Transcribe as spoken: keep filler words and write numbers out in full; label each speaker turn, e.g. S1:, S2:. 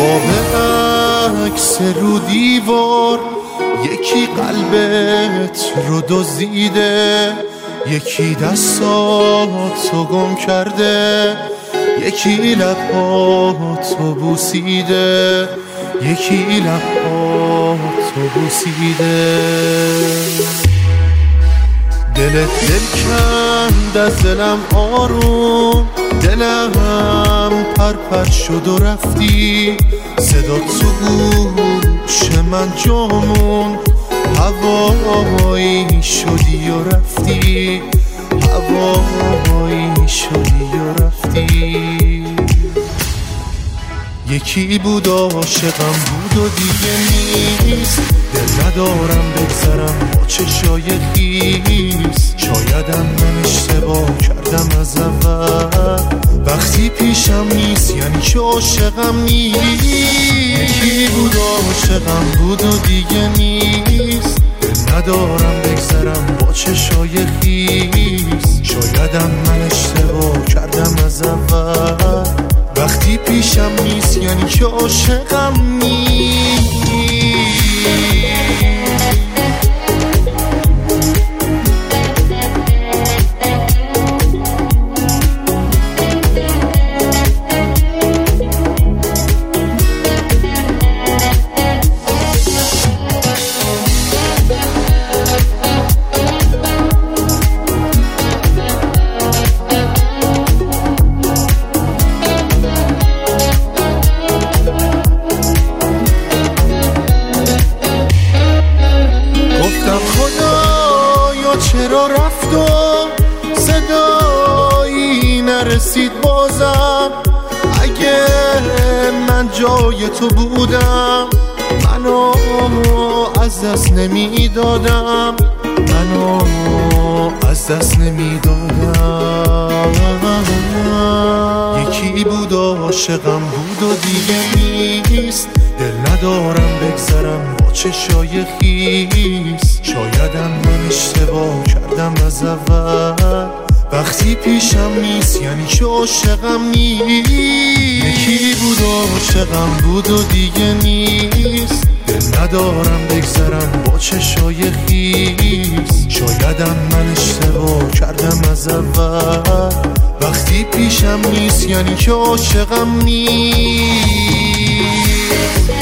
S1: خواب عکس رو دیوار، یکی قلبت رو دزدیده، یکی دستاتو گم کرده، یکی لباتو بوسیده، یکی لباتو بوسیده. دلت دل کند از دلم آروم، دلم پرپر شد و رفتی، صدا تو گوش من جامون، هوایی شدی و رفتی، هوایی شدی و رفتی. یکی بود عاشقم بود و دیگه نیست، دل ندارم بگذرم با چشای خیس، شایدم من اشتباه کردم از اول، وقتی پیشم نیست یعنی که عاشقم نیست. یکی بود عاشقم بود و دیگه نیست، دل ندارم بگذرم با چشای خیس، شایدم من اشتباه کردم از اول، وقتی پیشم نیست یعنی که عاشقم نیست. چرا رفت و صدایی نرسید بازم، اگه من جای تو بودم منو از دست نمیدادم، منو از دست نمیدادم. یکی بود عاشقم بود و دیگه نیست، دل ندارم بگذرم با چشای خیس، شایدم من اشتباه کردم از اول، وقتی پیشم نیست یعنی که عاشقم نیست. یکی بود عاشقم بود و دیگه نیست، دل ندارم بگذرم با چشای خیس، شایدم من اشتباه کردم از اول، وقتی پیشم نیست یعنی که عاشقم نیست.